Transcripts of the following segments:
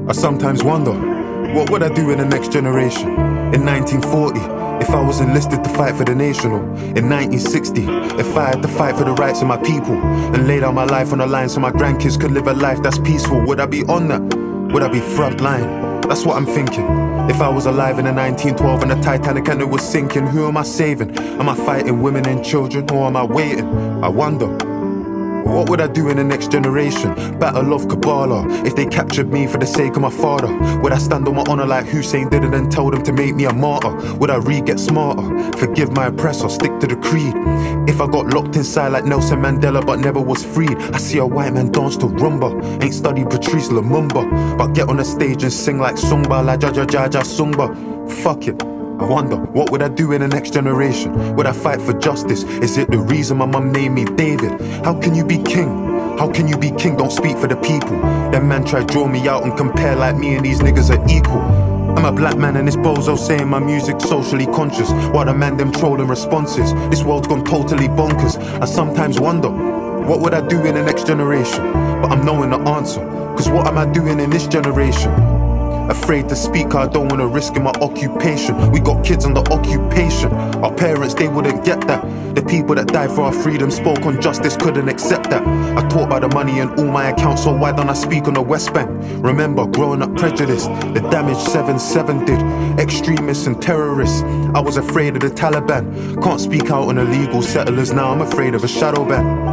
I sometimes wonder, what would I do in the next generation? In 1940, if I was enlisted to fight for the nation, or in 1960, if I had to fight for the rights of my people and lay down my life on the line so my grandkids could live a life that's peaceful, would I be on that? Would I be front line? That's what I'm thinking. If I was alive in the 1912 and the Titanic and it was sinking, who am I saving? Am I fighting women and children, or am I waiting? I wonder, what would I do in the next generation? Battle of Kabbalah. If they captured me for the sake of my father, would I stand on my honor like Hussein did and then tell them to make me a martyr? Would I get smarter? Forgive my oppressor, stick to the creed. If I got locked inside like Nelson Mandela but never was freed, I see a white man dance to rumba. Ain't studied Patrice Lumumba, but get on the stage and sing like Sungba, like Jaja Jaja Sungba. Fuck it. I wonder, what would I do in the next generation? Would I fight for justice? Is it the reason my mum named me David? How can you be king? How can you be king? Don't speak for the people. Them man try draw me out and compare like me and these niggas are equal. I'm a black man and this bozo saying my music's socially conscious, while the man them trolling responses. This world's gone totally bonkers. I sometimes wonder, what would I do in the next generation? But I'm knowing the answer, cause what am I doing in this generation? Afraid to speak, I don't wanna risk in my occupation. We got kids under occupation. Our parents, they wouldn't get that. The people that died for our freedom spoke on justice, couldn't accept that. I talk about the money in all my accounts, so why don't I speak on the West Bank? Remember, growing up prejudiced, the damage 7/7 did. Extremists and terrorists, I was afraid of the Taliban. Can't speak out on illegal settlers, now I'm afraid of a shadow ban.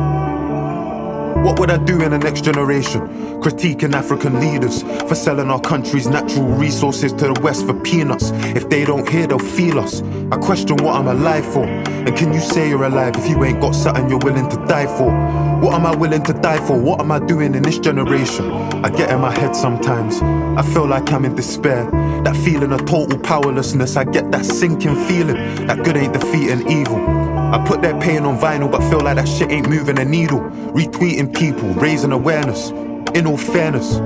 What would I do in the next generation? Critiquing African leaders for selling our country's natural resources to the West for peanuts. If they don't hear, they'll feel us. I question what I'm alive for. And can you say you're alive if you ain't got something you're willing to die for? What am I willing to die for? What am I doing in this generation? I get in my head sometimes. I feel like I'm in despair. That feeling of total powerlessness, I get that sinking feeling that good ain't defeating evil. I put their pain on vinyl, but feel like that shit ain't moving a needle. Retweeting people, raising awareness. In all fairness,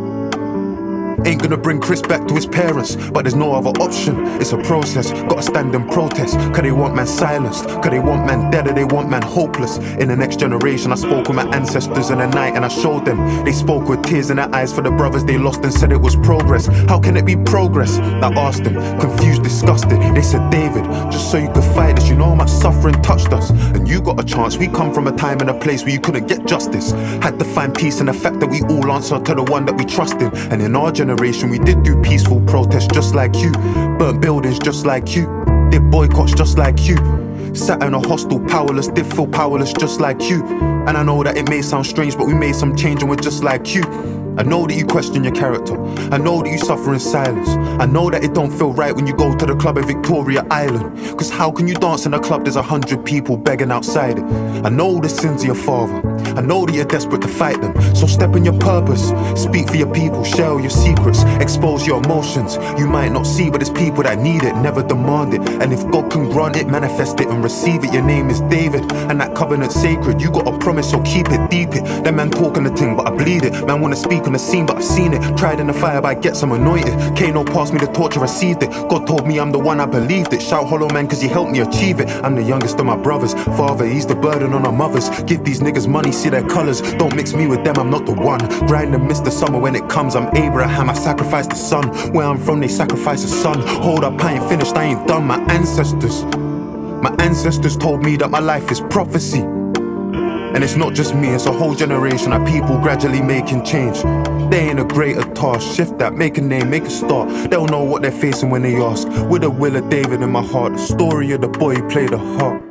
ain't gonna bring Chris back to his parents, but there's no other option. It's a process, gotta stand and protest. Cause they want man silenced, cause they want man dead, or they want man hopeless. In the next generation, I spoke with my ancestors in the night and I showed them. They spoke with tears in their eyes for the brothers they lost and said it was progress. How can it be progress? I asked them, confused, disgusted. They said, David, just so you could fight this, you know how much suffering touched us. And you got a chance, we come from a time and a place where you couldn't get justice. Had to find peace in the fact that we all answer to the one that we trust in. And in our generation, we did do peaceful protests just like you. Burnt buildings just like you. Did boycotts just like you. Sat in a hostel powerless, did feel powerless just like you. And I know that it may sound strange, but we made some change and we're just like you. I know that you question your character. I know that you suffer in silence. I know that it don't feel right when you go to the club in Victoria Island. Cause how can you dance in a club there's 100 people begging outside it? I know the sins of your father. I know that you're desperate to fight them. So step in your purpose. Speak for your people, share your secrets, expose your emotions. You might not see, but it's people that need it, never demand it. And if God can grant it, manifest it and receive it. Your name is David, and that covenant's sacred. You got a promise, so keep it, deep it. That man talking the thing, but I bleed it. Man wanna speak on the scene, but I've seen it. Tried in the fire, but I get some anointed. Kano passed me the torch, I received it. God told me I'm the one, I believed it. Shout hollow man, cause he helped me achieve it. I'm the youngest of my brothers. Father, he's the burden on our mothers. Give these niggas money, see their colors. Don't mix me with them, I'm not the one. Grind and miss the summer when it comes. I'm Abraham, I sacrificed the son. Where I'm from, they sacrifice the son. Hold up, I ain't finished, I ain't done. My ancestors told me that my life is prophecy. And it's not just me, it's a whole generation of people gradually making change. They ain't a greater task, shift that, make a name, make a start. They'll know what they're facing when they ask. With the will of David in my heart, the story of the boy who played the harp.